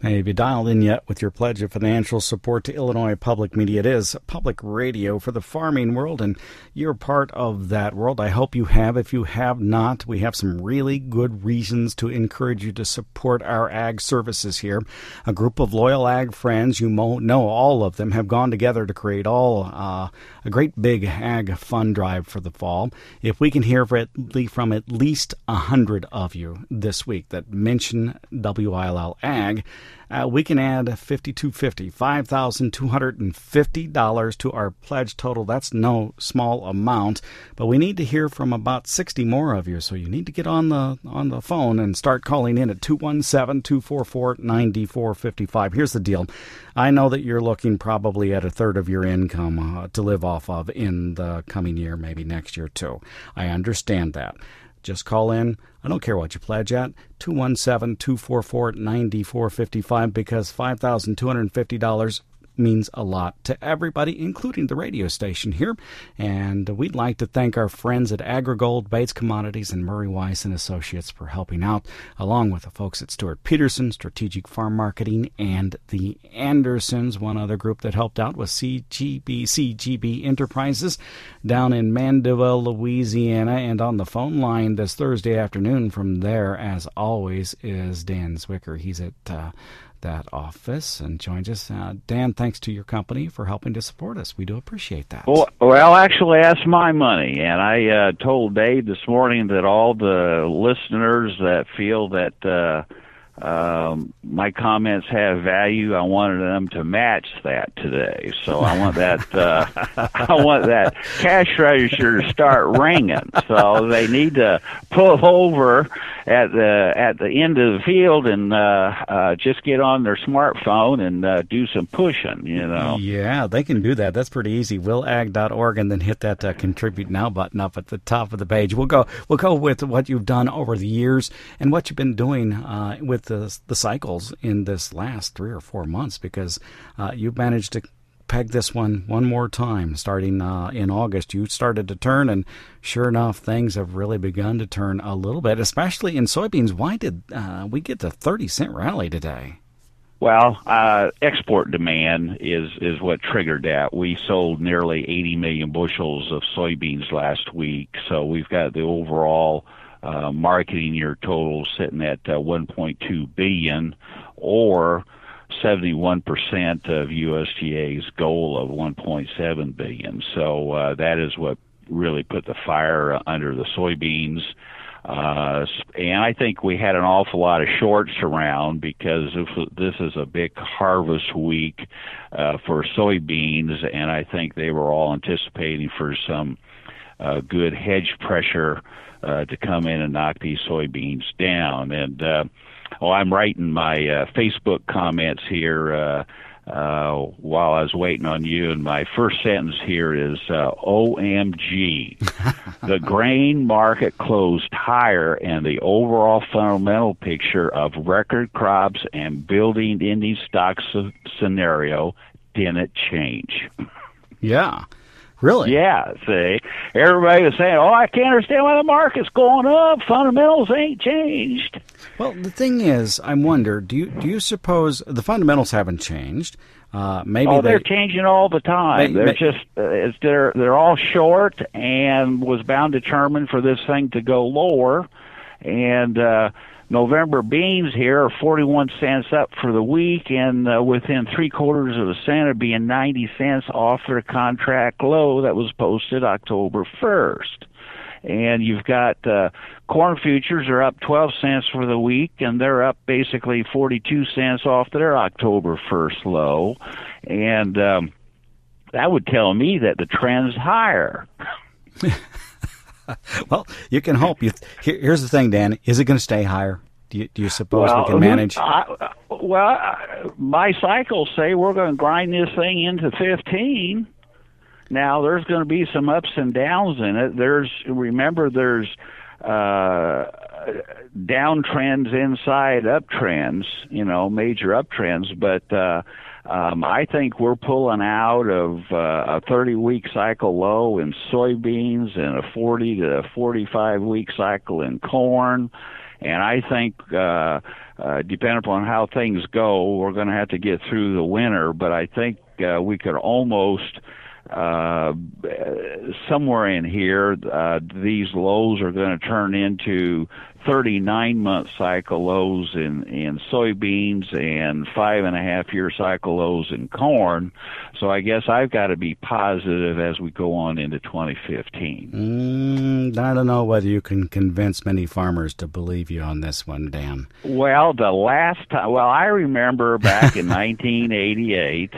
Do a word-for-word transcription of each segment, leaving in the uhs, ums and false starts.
Hey, have you dialed in yet with your pledge of financial support to Illinois Public Media? It is public radio for the farming world, and you're part of that world. I hope you have. If you have not, we have some really good reasons to encourage you to support our ag services here. A group of loyal ag friends, you know all of them, have gone together to create all uh, a great big ag fund drive for the fall. If we can hear from at least one hundred of you this week that mention W I L L Ag, Uh, we can add fifty-two fifty, five thousand two hundred fifty dollars to our pledge total. That's no small amount, but we need to hear from about sixty more of you. So you need to get on the on the phone and start calling in at two one seven, two four four, nine four five five. Here's the deal. I know that you're looking probably at a third of your income uh, to live off of in the coming year, maybe next year too. I understand that. Just call in. I don't care what you pledge at, two one seven, two four four, nine four five five, because five thousand two hundred fifty dollars means a lot to everybody, including the radio station here. And we'd like to thank our friends at AgriGold, Bates Commodities, and Murray Weiss and Associates for helping out, along with the folks at Stuart Peterson, Strategic Farm Marketing, and the Andersons. One other group that helped out was C G B, C G B Enterprises down in Mandeville, Louisiana. And on the phone line this Thursday afternoon from there, as always, is Dan Zwicker. He's at uh, that office and joins us. Uh, Dan, thanks to your company for helping to support us. We do appreciate that. Well, well actually, that's my money, and I uh, told Dave this morning that all the listeners that feel that uh, um, my comments have value, I wanted them to match that today. So I want that uh, I want that cash register to start ringing. So they need to pull over at the at the end of the field and uh, uh, just get on their smartphone and uh, do some pushing, you know. Yeah, they can do that. That's pretty easy. will ag dot org, and then hit that uh, Contribute Now button up at the top of the page. We'll go we'll go with what you've done over the years and what you've been doing uh, with the, the cycles in this last three or four months, because uh, you've managed to peg this one one more time. Starting uh, in August, you started to turn, and sure enough, things have really begun to turn a little bit, especially in soybeans. Why did uh, we get the thirty cent rally today? Well, uh, export demand is, is what triggered that. We sold nearly eighty million bushels of soybeans last week, so we've got the overall uh, marketing year total sitting at uh, one point two billion, or seventy-one percent of U S D A's goal of one point seven billion. So uh, that is what really put the fire under the soybeans. Uh, and I think we had an awful lot of shorts around because this is a big harvest week uh, for soybeans, and I think they were all anticipating for some uh, good hedge pressure uh, to come in and knock these soybeans down. And uh, well, I'm writing my uh, Facebook comments here uh, uh, while I was waiting on you, and my first sentence here is uh, O M G. The grain market closed higher, and the overall fundamental picture of record crops and building ending stocks scenario didn't change. Yeah. Really? Yeah, see, everybody was saying, oh, I can't understand why the market's going up. Fundamentals ain't changed. Well, the thing is, I wonder, do you do you suppose the fundamentals haven't changed? Uh, maybe oh, they, they're changing all the time. They, they're they, just uh, it's, they're they're all short and was bound determined for this thing to go lower. And uh, November beans here are forty-one cents up for the week, and uh, within three quarters of a cent of being ninety cents off their contract low that was posted October first. And you've got uh, corn futures are up twelve cents for the week, and they're up basically forty-two cents off their October first low. And um, that would tell me that the trend's higher. Well, you can hope. You Here, here's the thing, Dan. Is it going to stay higher? Do you, do you suppose well, we can manage? I, well, I, my cycles say we're going to grind this thing into fifteen. Now, there's going to be some ups and downs in it. There's remember, there's uh, downtrends inside uptrends, you know, major uptrends. But uh, um, I think we're pulling out of uh, a thirty-week cycle low in soybeans and a forty to forty-five week cycle in corn. And I think, uh, uh, depending upon how things go, we're going to have to get through the winter. But I think uh, we could almost, uh, somewhere in here, uh, these lows are going to turn into thirty-nine month cycle lows in, in soybeans and five and a half year cycle lows in corn. So I guess I've got to be positive as we go on into twenty fifteen. Mm, I don't know whether you can convince many farmers to believe you on this one, Dan. Well, the last time, well, I remember back in nineteen eighty-eight.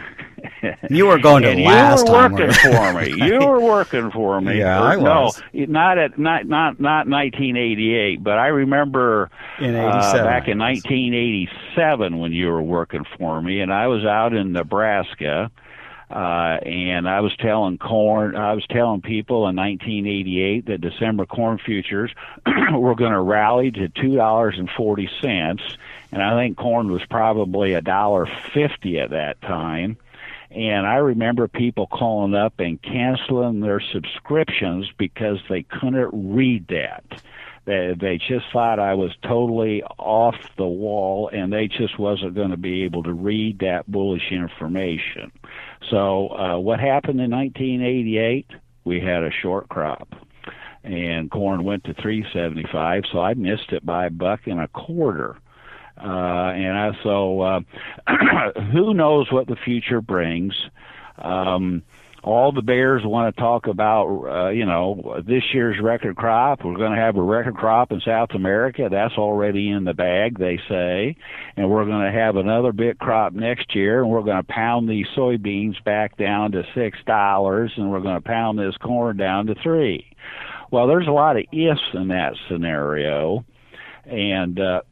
You were going to and last you were time. working for me. You were working for me. Yeah, I was. No, not at not not not nineteen eighty-eight, but I remember in eighty-seven, uh, back in nineteen eighty-seven when you were working for me, and I was out in Nebraska, uh, and I was telling corn. I was telling people in nineteen eighty-eight that December corn futures were going to rally to two dollars and forty cents, and I think corn was probably a dollar fifty at that time. And I remember people calling up and canceling their subscriptions because they couldn't read that. They, they just thought I was totally off the wall, and they just wasn't going to be able to read that bullish information. So uh, what happened in nineteen eighty-eight? We had a short crop, and corn went to three seventy-five, so I missed it by a buck and a quarter. Uh, and I, so, uh, who knows what the future brings? Um, all the bears want to talk about, uh, you know, this year's record crop. We're going to have a record crop in South America. That's already in the bag, they say. And we're going to have another big crop next year, and we're going to pound these soybeans back down to six dollars, and we're going to pound this corn down to three. Well, there's a lot of ifs in that scenario. And uh,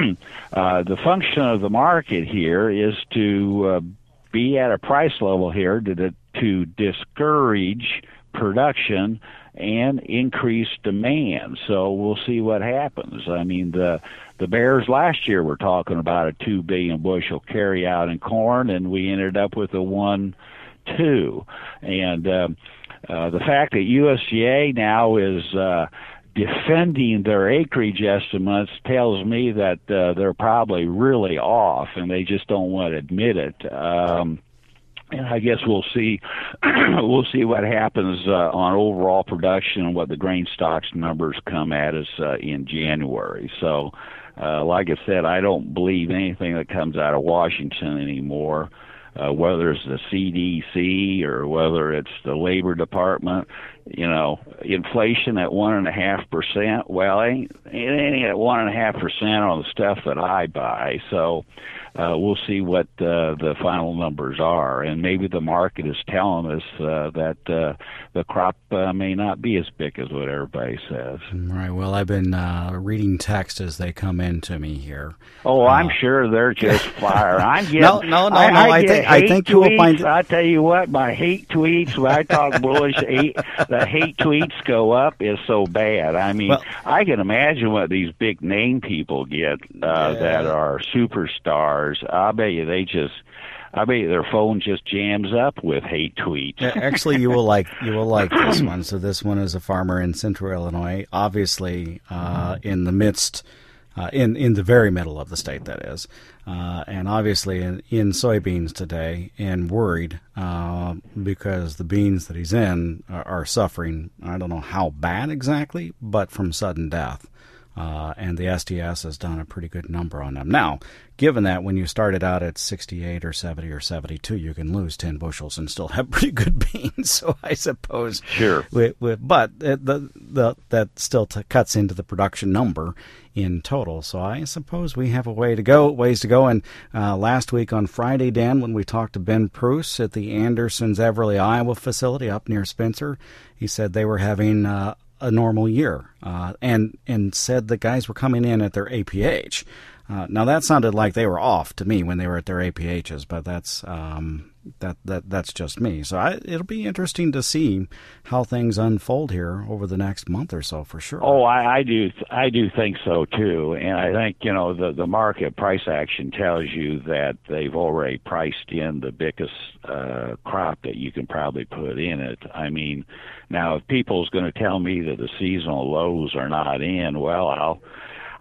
uh, the function of the market here is to uh, be at a price level here to, to discourage production and increase demand. So we'll see what happens. I mean, the the bears last year were talking about a two billion bushel carry out in corn, and we ended up with a one two. And uh, uh, the fact that U S D A now is uh, defending their acreage estimates tells me that uh, they're probably really off, and they just don't want to admit it. Um, and I guess we'll see. We'll see what happens uh, on overall production and what the grain stocks numbers come at us uh, in January. So, uh, like I said, I don't believe anything that comes out of Washington anymore. Uh, whether it's the C D C or whether it's the Labor Department, you know, inflation at one and a half percent. Well, it ain't, it ain't at one and a half percent on the stuff that I buy. So uh, we'll see what uh, the final numbers are, and maybe the market is telling us uh, that uh, the crop uh, may not be as big as what everybody says. Right. Well, I've been uh, reading texts as they come in to me here. Oh, uh, I'm sure they're just fire. I'm getting, no, no, no, I, no. I, I think I think you will find. I tell you what, my hate tweets when I talk bullish, hate, the hate tweets go up is so bad. I mean, Well, I can imagine what these big name people get uh, Yeah. that are superstars. I bet you they just. I bet you their phone just jams up with hate tweets. Actually, you will like you will like this one. So this one is a farmer in Central Illinois, obviously uh, in the midst, uh, in in the very middle of the state, that is, uh, and obviously in, in soybeans today, and worried uh, because the beans that he's in are, are suffering. I don't know how bad exactly, but from sudden death. Uh, and the S D S has done a pretty good number on them. Now, given that when you started out at sixty-eight or seventy or seventy-two, you can lose ten bushels and still have pretty good beans. So I suppose, Sure. we, we, but the, the, the, that still t- cuts into the production number in total. So I suppose we have a way to go, ways to go. And uh, last week on Friday, Dan, when we talked to Ben Pruce at the Andersons Everly, Iowa facility up near Spencer, he said they were having uh, a normal year, uh, and and said the guys were coming in at their A P H. Uh, now that sounded like they were off to me when they were at their A P Hs, but that's um, that that that's just me. So I, it'll be interesting to see how things unfold here over the next month or so, for sure. Oh, I, I do, I do think so too, and I think you know the the market price action tells you that they've already priced in the biggest uh, crop that you can probably put in it. I mean, now if people's going to tell me that the seasonal lows are not in, well, I'll.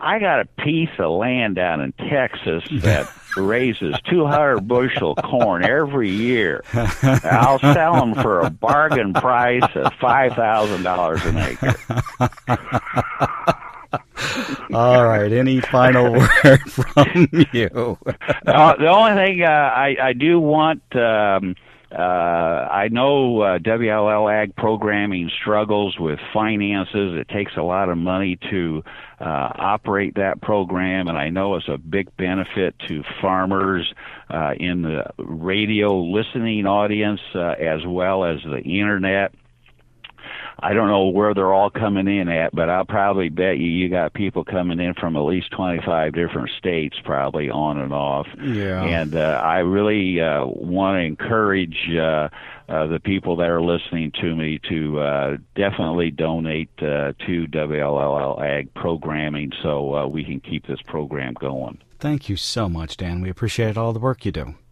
I got a piece of land down in Texas that raises two hundred bushel corn every year. I'll sell them for a bargain price of five thousand dollars an acre. All right. Any final word from you? uh, the only thing uh, I, I do want, um, uh, I know uh, W L L Ag programming struggles with finances. It takes a lot of money to uh, operate that program, and I know it's a big benefit to farmers uh, in the radio listening audience uh, as well as the Internet. I don't know where they're all coming in at, but I'll probably bet you you got people coming in from at least twenty-five different states, probably on and off. Yeah. And uh, I really uh, want to encourage uh, uh, the people that are listening to me to uh, definitely donate uh, to W L L Ag programming so uh, we can keep this program going. Thank you so much, Dan. We appreciate all the work you do.